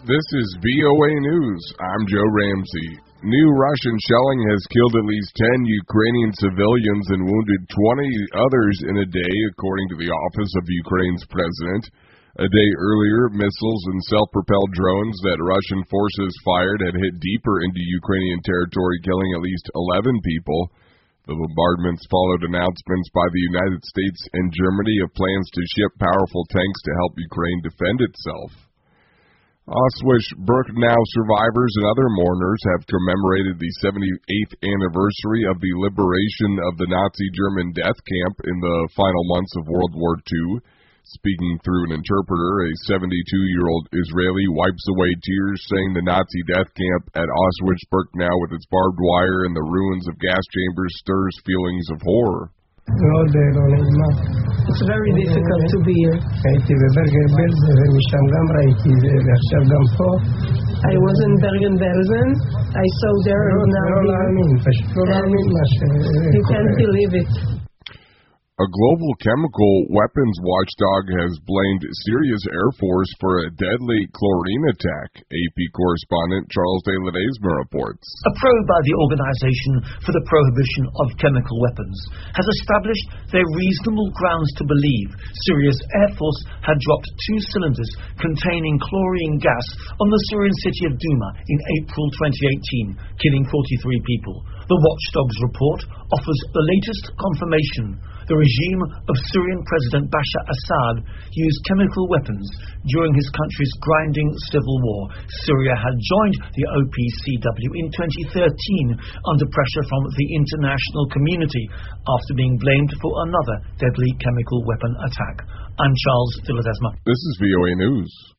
This is VOA News. I'm Joe Ramsey. New Russian shelling has killed at least 10 Ukrainian civilians and wounded 20 others in a day, according to the office of Ukraine's president. A day earlier, missiles and self-propelled drones that Russian forces fired had hit deeper into Ukrainian territory, killing at least 11 people. The bombardments followed announcements by the United States and Germany of plans to ship powerful tanks to help Ukraine defend itself. Auschwitz-Birkenau survivors and other mourners have commemorated the 78th anniversary of the liberation of the Nazi German death camp in the final months of World War II. Speaking through an interpreter, a 72-year-old Israeli wipes away tears, saying the Nazi death camp at Auschwitz-Birkenau with its barbed wire and the ruins of gas chambers stirs feelings of horror. It's very difficult to be here. I was in Bergen-Belsen. I saw there and now you can't believe it. A global chemical weapons watchdog has blamed Syria's Air Force for a deadly chlorine attack, AP correspondent Charles de Ledesma reports. A probe by the Organization for the Prohibition of Chemical Weapons has established there are reasonable grounds to believe Syria's Air Force had dropped 2 cylinders containing chlorine gas on the Syrian city of Douma in April 2018, killing 43 people. The watchdog's report offers the latest confirmation. The regime of Syrian President Bashar Assad used chemical weapons during his country's grinding civil war. Syria had joined the OPCW in 2013 under pressure from the international community after being blamed for another deadly chemical weapon attack. I'm Charles de Ledesma. This is VOA News.